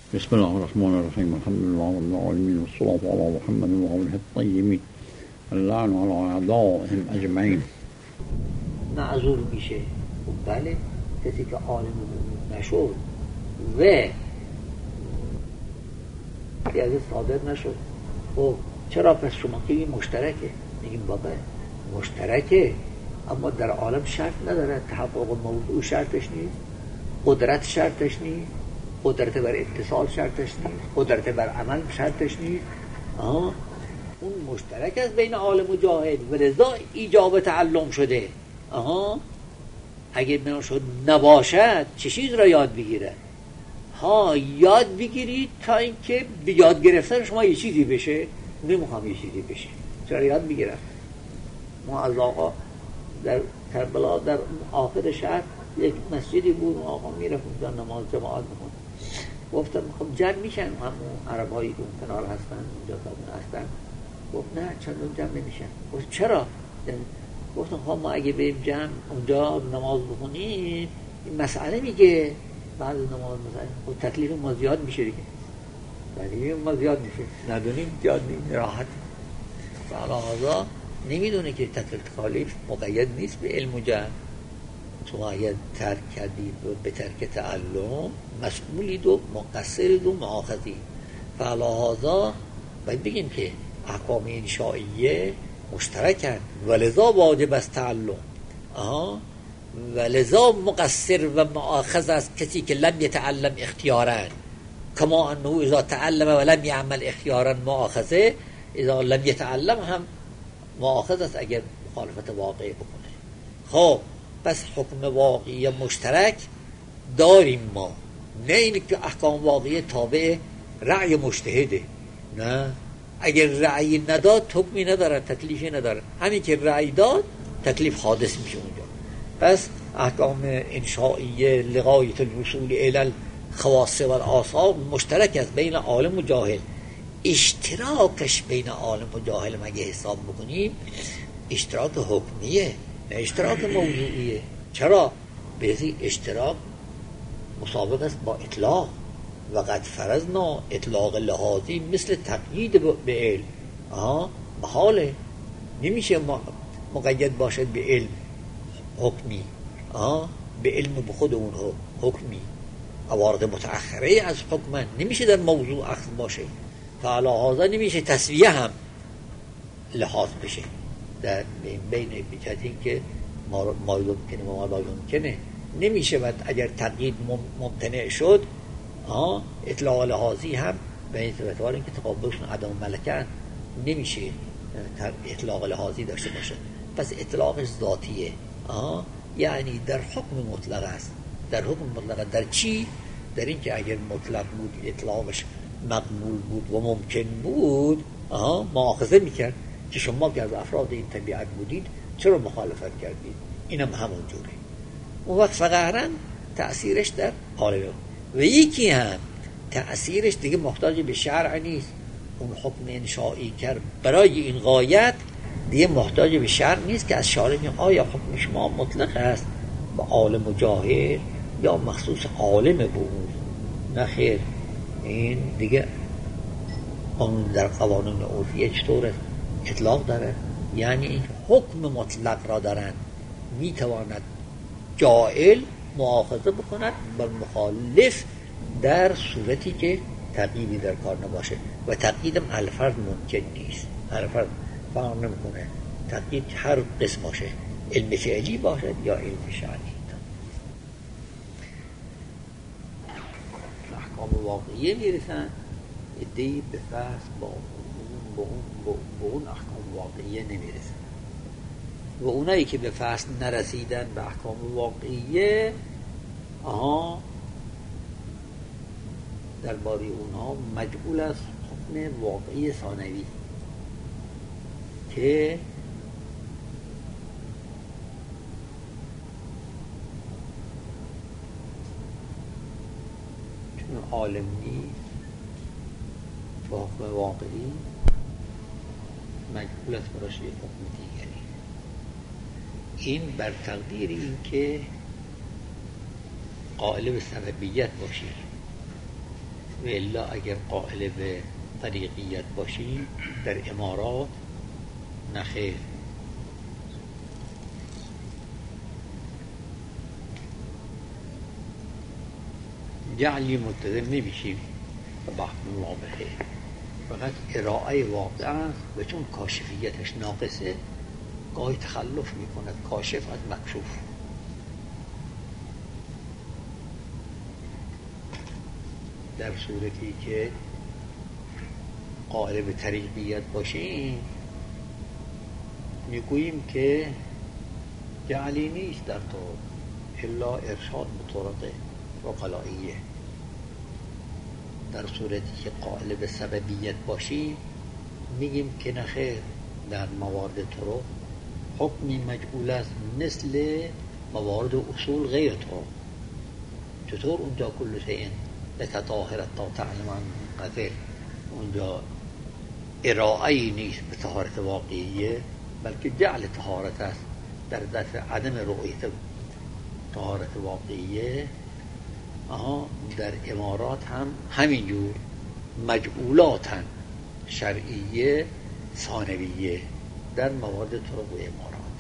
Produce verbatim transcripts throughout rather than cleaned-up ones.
بسم الله الرحمن الرحيم. الحمد لله رب العالمين والصلاة على محمد وآله الطيبين اللعن على أعدائهم أجمعين. معذور میشه. خب بله، کسی که عالم نشد و یعنی صادر نشد، خب چرا پس شما که این مشترکه؟ میگیم بابا مشترکه، اما در عالم شرط نداره. تحقق موضوع شرطش نیست، قدرت شرطش نیست، قدرت بر اتصال شرطش نیست، قدرت بر عمل شرطش نیست. آه. اون مشترک است بین عالم و جاهل و لذا ایجاب تعلم شده. آها، اگه بنا شد نباشد چه چیز را یاد بگیره؟ ها، یاد بگیرید تا اینکه به یاد گرفتن شما یه چیزی بشه. نمیخوام یه چیزی بشه، چرا یاد بگیرم؟ ما از آقا در کربلا در آخر شهر یک مسجدی بود، آقا میرفت اونجا نماز جماعت میخوند. گفتم خب جمع میشن همون عرب هایی که اون کنار هستن اونجا تا هستن؟ گفت نه چندون جمع نمیشن. گفت چرا؟ گفتم خب ما اگه بریم جمع اونجا نماز بخونیم این مسئله میگه بعد نماز مسئله خب تکلیف ما زیاد میشه دیگه. تکلیف ما زیاد میشه، ندونیم زیاد نیست، راحت. فعلا نمیدونه که تکلیف مقید نیست به علم و جمع. تو اگر ترک کردید و به ترک تعلم مسئولید و مقصرید و مؤاخذید. فعلا باید بگیم که احکام انشائیه مشترکن و لذا واجب است تعلم. آها، و لذا مقصر و مؤاخذ است کسی که لم یتعلم اختیارا، کما انه اذا تعلم و لم یعمل اختیارا مؤاخذه، اذا لم یتعلم هم مؤاخذ است اگر مخالفت واقعی بکنه. خب پس حکم واقعی مشترک داریم ما، نه این که احکام واقعی تابع رأی مجتهده. نه، اگر رأی نداد حکمی نداره، تکلیفی نداره. همین که رأی داد تکلیف حادث میشه اونجا. پس احکام انشائیه لغایة الوصول الی الخواص والآثار مشترک است بین عالم و جاهل. اشتراکش بین عالم و جاهل مگه حساب بکنیم اشتراک حکمیه، نه اشتراک موضوعیه. چرا؟ بهذی اشتراک مسابق است با اطلاق و قد فرضنا اطلاق لحاظی مثل تقیید به علم. آها، محاله، نمیشه مقید باشد به علم حکمی. آها، به علم به خود اون حکمی. عوارض متأخره از حکم نمیشه در موضوع اخذ باشه. فعلا نمیشه تسویه هم لحاظ بشه در بین بجهتی که ما یمکنه و ما لا یمکنه. نمیشه و اگر تقیید ممتنع شد آه اطلاق لحاظی هم به اعتبار اینکه تقابلشون عدم ملکه نمیشه اطلاق لحاظی داشته باشه. پس اطلاقش ذاتیه. آه یعنی در حکم مطلق است. در حکم مطلق در چی؟ در این که اگر مطلق بود اطلاقش مقبول بود و ممکن بود آه مؤاخذه میکرد که شما که از افراد این طبیعت بودید چرا مخالفت کردید. اینم همون جوره. اون وقت فقهراً تأثیرش در عالم و یکی هم تأثیرش دیگه محتاج به شرع نیست. اون حکم انشائی کرد برای این غایت دیگه محتاج به شرع نیست که از شارع میگه آیا حکم شما مطلق است به عالم و جاهل یا مخصوص عالم بود. نه خیر، این دیگه اون در قوانین عرفیه چطور اطلاق داره؟ یعنی حکم مطلق را دارن، میتواند جاهل مؤاخذه بکند بر مخالف در صورتی که تقییدی در کار نباشه و تقییدم الفرد ممکن نیست. الفرد فرق نمیکنه، تقیید هر قسم باشه، علم فعلی باشد یا علم شرعی. احکام واقعیه میرسن ادهی به فصل با به اون احکام واقعیه نمیرسن و اونایی که به فصل نرسیدن به احکام واقعیه آها درباره اونها مجبول است حکم واقعی ثانوی که چون عالم نیست با حکم واقعی مجبول است براش یک حکم دیگری. این بر تقدیر این که قائل به سببیت باشی و الا اگر قائل به طریقیت باشی در امارات نخیر. جعلی ملتزم نمیشیم و بحث الله بخیر، فقط ارائه واقع است و چون کاشفیتش ناقصه گاهی تخلف میکند کاشف از مکشوف. در صورتی که قائل به طریقیت باشیم میگوییم که جعلی نیست در تو الا ارشاد به طرق عقلائیه. در صورتی که قائل به سببیت باشیم میگیم که نخیر، در موارد طرق حکمی مجعول است مثل موارد اصول غیر طرق. چطور اونجا کل شیء لتطهرت تا تعلم عن قتل، اونجا ارائه‌ای نیست به طهارت واقعیه بلکه جعل طهارت است در دفع عدم رؤیت طهارت واقعیه. آها در امارات هم همینجور مجعولات شرعیه ثانویه در موارد طرق و امارات.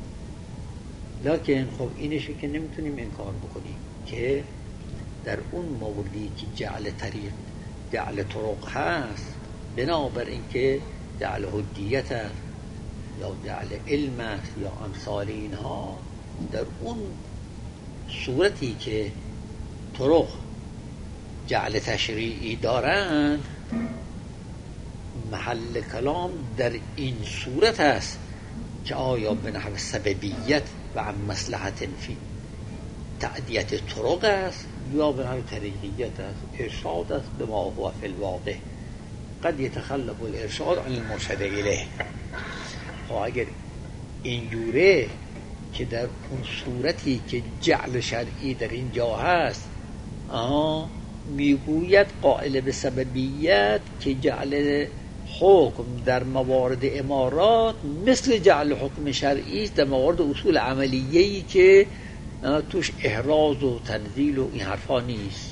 لکن خب اینشو که نمیتونیم انکار بکنیم که در اون موردی که جعل طریق جعل طرق هست بنابر اینکه جعل حجیت است یا جعل علم است یا امثال اینها، در اون صورتی که طرق جعل تشریعی دارند محل کلام در این صورت است که آیا به نحو سببیت و عن مصلحت فی تعدیت طرق است یا به نحو طریقیت است، ارشاد است به ما هو فی الواقع. قد یتخلف الارشاد عن المرشد الیه. خب اگر اینجوره که در اون صورتی که جعل شرعی در اینجا هست آها میگوید قائل به سببیت که جعل حکم در موارد امارات مثل جعل حکم شرعی در موارد اصول عملیه‌ای که توش احراز و تنزیل و این حرفا نیست.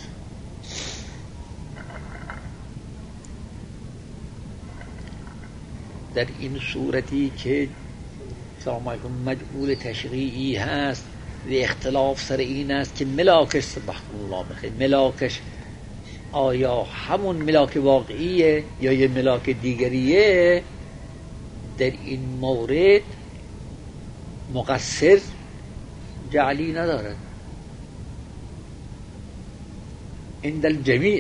در این صورتی که مجعول تشریعی هست و اختلاف سر این است که ملاکش سبحان الله بخیر ملاکش آیا همون ملاک واقعیه یا یه ملاک دیگریه، در این مورد مقصر جعلی ندارد. عند الجمیع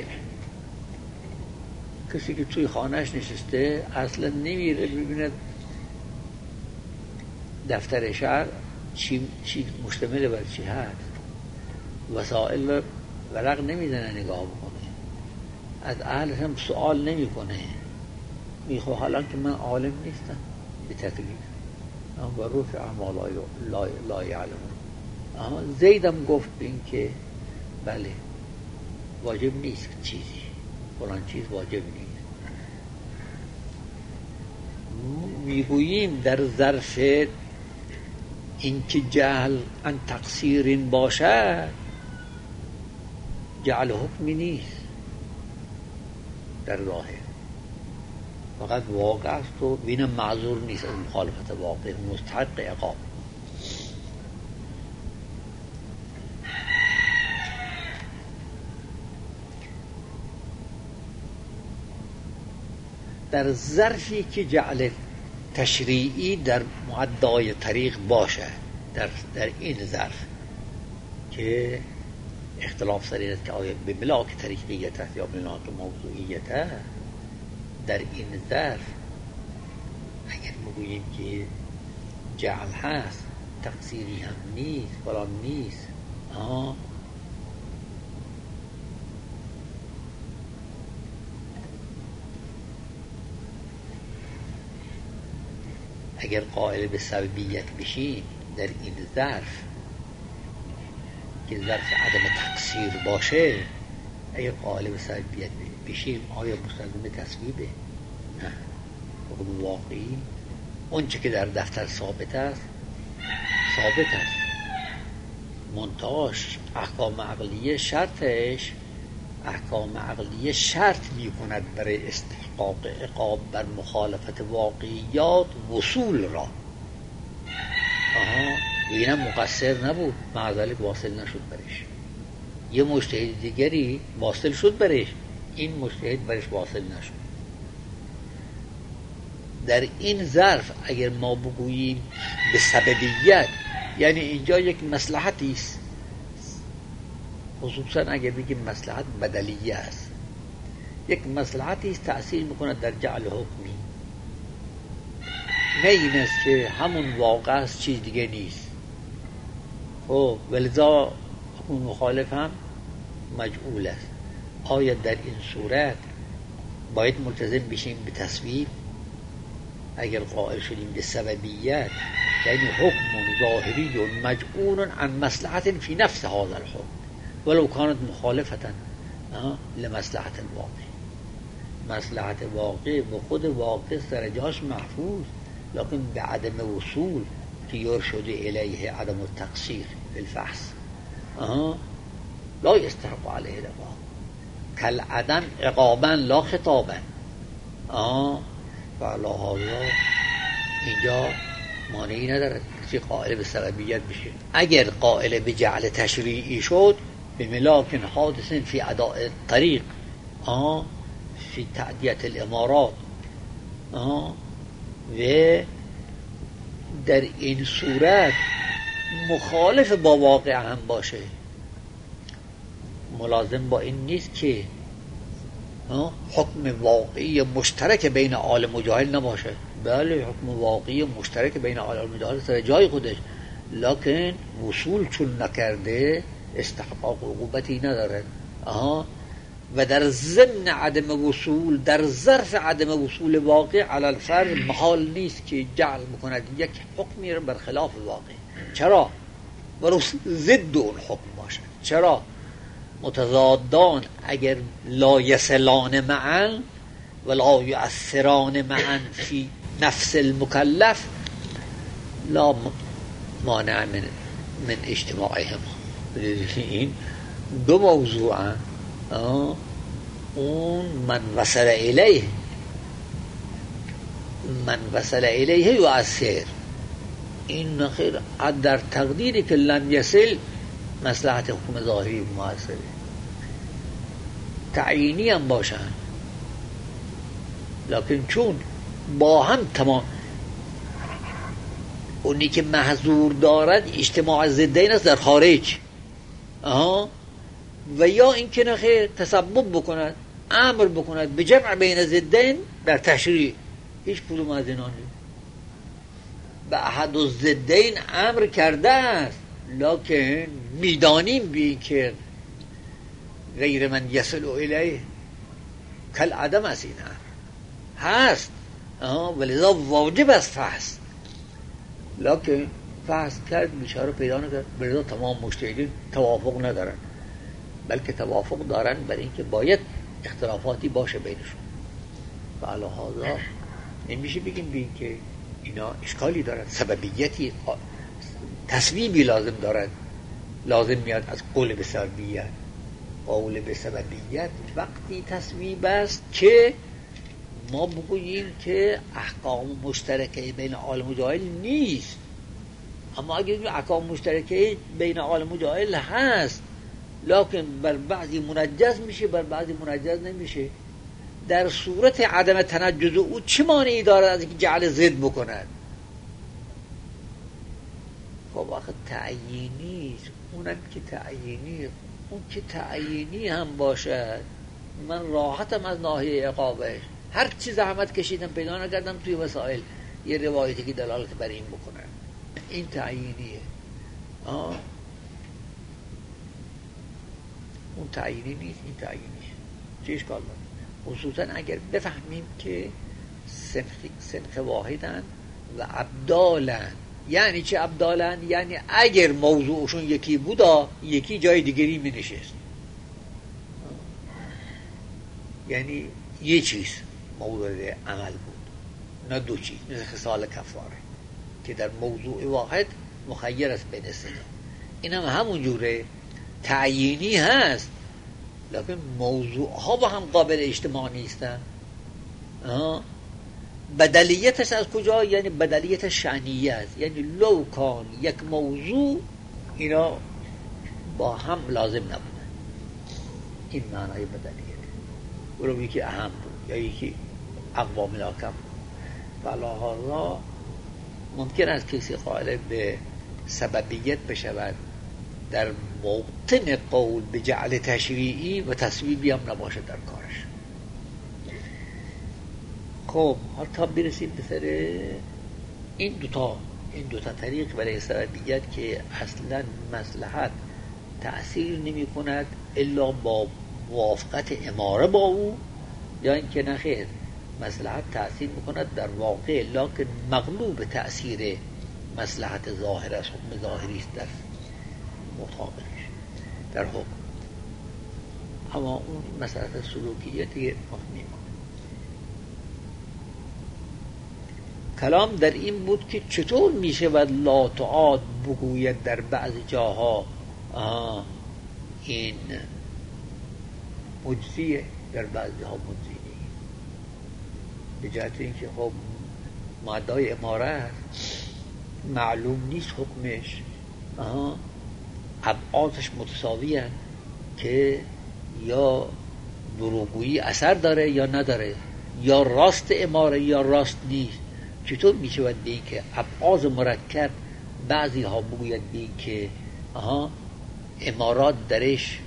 کسی که توی خانهش نشسته اصلا نمیره ببیند دفتر شهر چی, چی مشتمل بر چی هست، وسائل ورق نمیزنه نگاه بکنه، از اهل هم سوال نمی کنه، میخواه حالا که من عالم نیستم به تکلیف و رفع اعمال لا, لا یعلمون. زیدم گفت این که بله واجب نیست چیزی فلان چیز واجب نیست. میگوییم در ظرف این که جهل ان تقصیر باشد جعل حکمی نیست در ظاهر، فقط واقع است و بینم معذور نیست از مخالفت واقع، مستحق عقاب. در ظرفی که جعل تشریعی در معدای طریق باشه، در, در این ظرف که اختلاف سر این است که آیا به ملاک طریقیت است یا به ملاک موضوعیت است، در این ظرف اگر بگوییم که جعل هست تقصیری هم نیست فلان نیست آه اگر قائل به سببیت بشیم در این ظرف که ظرف عدم تقصیر باشه، اگر قائل به سببیت بشیم آیا مستلزم تصویبه؟ نه، حکم واقعی اون چه که در دفتر ثابت است ثابت است، منتهاش احکام عقلیه شرطش احکام عقلیه شرط می کند برای استحقاق عقاب بر مخالفت واقعیات وصول را. آها، اینم مقصر نبود، مع ذلک واصل نشد برش. یه مجتهد دیگری واصل شد برش، این مجتهد برش واصل نشد. در این ظرف اگر ما بگوییم به سببیت، یعنی اینجا یک مصلحتی است، خصوصا اگر بگیم مصلحت بدلیه است، یک مصلحتی است تأثیر میکنه در جعل حکمی، نه این است که همون واقع است چیز دیگه نیست. خب ولذا حکم مخالف هم مجعول است. آیا در این صورت باید ملتزم بشیم به تصویب؟ اگر قائل شدیم به سببیت، یعنی حکم ظاهری مجعول عن مصلحت فی نفس هذا الحکم ولو كانت مخالفة لمصلحت الواقع. مصلحت واقع به خود واقع سر جاش محفوظ، لكن به عدم وصول که یرشد الیه عدم التقصیر فی الفحص آها لا یستحق علیه العقاب کالعدم عقابا لا خطابا. آها فعلا هذا اینجا مانعی ندارد کسی قائل به سببیت بشه. اگر قائل به جعل تشریعی شد بملاک حادث فی اداء الطریق آه فی تعدیت الامارات آه و در این صورت مخالف با واقع هم باشه، ملازم با این نیست که حکم واقعی مشترک بین عالم و جاهل نباشه. بله حکم واقعی مشترک بین عالم و جاهل سر جای خودش، لکن وصول چون نکرده استحقاق عقوبتی نداره. آها و در ضمن عدم وصول، در ظرف عدم وصول واقع علی الفرض محال نیست که جعل بکند یک حکمی رو بر خلاف واقع. چرا؟ ولو ضد اون حکم باشه. چرا؟ متضادان اگر لا یصلان معا ولا یؤثران معا فی نفس المکلف لا مانع من من اجتماعهم. این دو موضوع اون من وصل الیه من وصل الیه یؤثر، این نخیر در تقدیری که لم یصل مصلحت حکم ظاهری مؤثره. تعیینی هم باشن لکن چون با هم تمام اونی که محظور دارد اجتماع ضدین است در خارج آها و یا این که نخیر تسبب بکند امر بکند به جمع بین ضدین در تشریع، هیچ کدوم از اینا نیست. به احد الضدین امر کرده است لکن میدانیم بی که غیر من یصل الیه کل عدم از این هست ولذا واجب است فحص، لکن فحص کرد بیچاره پیدا نکرد. ولذا تمام مجتهدین توافق ندارن، بلکه توافق دارن بر این که باید اختلافاتی باشه بینشون. و علی هذا نمیشه بگیم بین که اینا اشکالی دارن، سببیتی تصویبی لازم دارد، لازم میاد از قول به سببیت. قول به سببیت وقتی تصویب است که ما بگوییم که احکام مشترکه بین عالم و جاهل نیست، اما اگر احکام مشترکه بین عالم و جاهل هست لکن بر بعضی منجز میشه بر بعضی منجز نمیشه، در صورت عدم تنجز او چه مانعی دارد از اینکه جعل ضد بکند؟ خب وقت تعیینی، اونم که تعیینی، اون که تعیینی هم باشد من راحتم از ناحیه عقابش، هر چی زحمت کشیدم پیدا نکردم توی وسائل یه روایتی که دلالت بر این بکنه. این تعیینیه. آه اون تعیینی نیست، این تعیینیه. چه اشکال داره؟ خصوصا اگر بفهمیم که سنخ, سنخ واحدن و ابدالن. یعنی چه ابدالن؟ یعنی اگر موضوعشون یکی بودا یکی جای دیگری می نشست، یعنی یه چیز مورد عمل بود نه دو چیز، مثل خصال کفاره که در موضوع واحد مخیر است بین سه. این هم همون جوره تعیینی هست لیکن موضوع ها با هم قابل اجتماع نیستن. بدلیتش از کجا؟ یعنی بدلیت شأنیه است، یعنی لو کان یک موضوع اینا با هم لازم نبودن. این معنای بدلیت. ولو یکی اهم بود یا یکی اقوا ملاکم بود. فلهذا ممکن است کسی قائل به سببیت بشود در موطن قول به جعل تشریعی و تصویبی هم نباشه در کارش. خب حتی برسیم به سر این دوتا این دوتا طریق برای سببیت که اصلا مصلحت تأثیر نمی کند الا با موافقت اماره با او، یا اینکه نخیر مصلحت تأثیر میکند در واقع لکن مغلوب تأثیر مصلحت ظاهر است، حکم ظاهری است در مطابقش در حکم. اما اون مسئله سلوکیه دیگه مهمه. کلام در این بود که چطور میشه و لا تعاد بگوید در بعض جاها این مجزیه، در بعض جاها مجزی نیست، به جهت اینکه خب مادای اماره هست، معلوم نیست حکمش، ابعادش متساوی هست که یا دروغگویی اثر داره یا نداره، یا راست اماره یا راست نیست. چطور می شود به این که ابعاد مرکب بعضی ها بگوید به این که آها امارات درش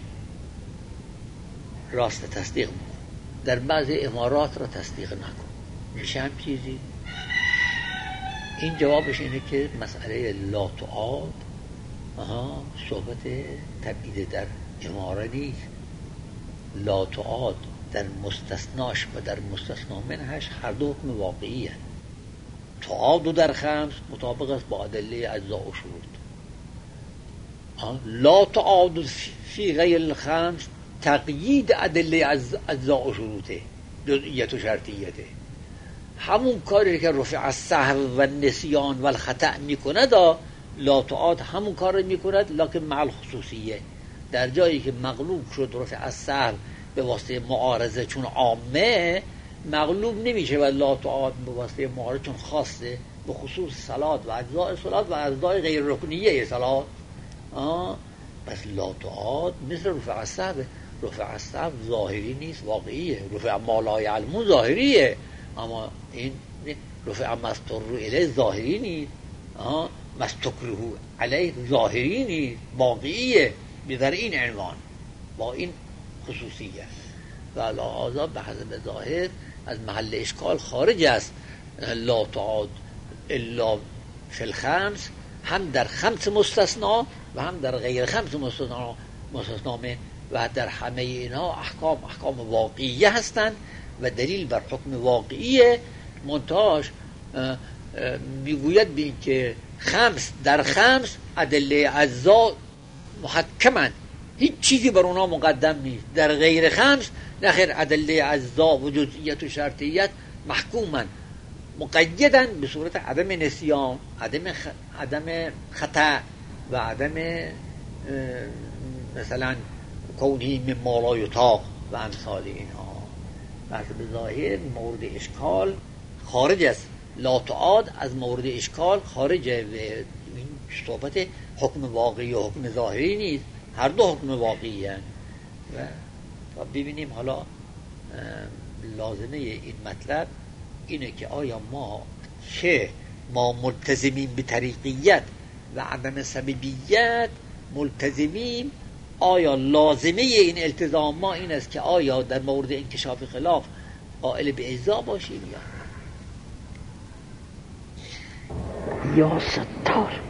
راست تصدیق بود، در بعضی امارات را تصدیق نکن، میشه هم چیزی؟ این جوابش اینه که مسئله لا تعاد آها صحبت تبعید در اماره نیست. لا تعاد در مستثناش و در مستثنا منهش هر دو حکم واقعی هست. تعاد در خمس مطابق است با ادله اجزاء و شروط. لا تعاد فی غیر الخمس تقیید ادله اجزاء و شروطه، جزئیت و شرطیته. همون کاری که رفع السهو و نسیان و الخطأ میکند لا تعاد همون کار رو میکند، لکن مع الخصوصیه. در جایی که مغلوب شد رفع السهو به واسطه معارضه چون عامه، مغلوب نمیشه و لا تعاد به واسطه معارضه چون خاصه، به خصوص صلات و اجزاء صلات و اجزاء غیر رکنیه صلات. پس لا تعاد مثل رفع السهو. رفع السهو ظاهری نیست، واقعیه. رفع ما لا یعلمون ظاهریه، اما این رفع مستر الیه ظاهری نیست، مستکره علیه ظاهری نیست، واقعیه. در این عنوان با این خصوصیه و لحاظا به حسب ظاهر از محل اشکال خارج است. لا تعاد الا فی الخمس، هم در خمس مستثنا و هم در غیر خمس مستثنا مستثنا و در همه اینها احکام احکام واقعیه هستند و دلیل بر حکم واقعیه. منتهاش میگوید به این که خمس در خمس ادله اجزا محکمند، هیچ چیزی بر اونا مقدم نیست. در غیر خمس نخیر ادله اجزا و جزئیت و شرطیت محکومند، مقیدن به صورت عدم نسیان، عدم خ... عدم خطا و عدم مثلا کونی من ما لا یطاق و امثال اینها. بس به ظاهر مورد اشکال خارج است. لا تعاد از مورد اشکال خارجه و این صحبت حکم واقعی و حکم ظاهری نیست، هر دو حکم واقعی هست. و ببینیم حالا لازمه این مطلب اینه که آیا ما که ما ملتزمیم به طریقیت و عدم سببیت ملتزمیم، آیا لازمه این التزام ما این است که آیا در مورد انکشاف خلاف قائل به اجزا باشیم یا یا ستار.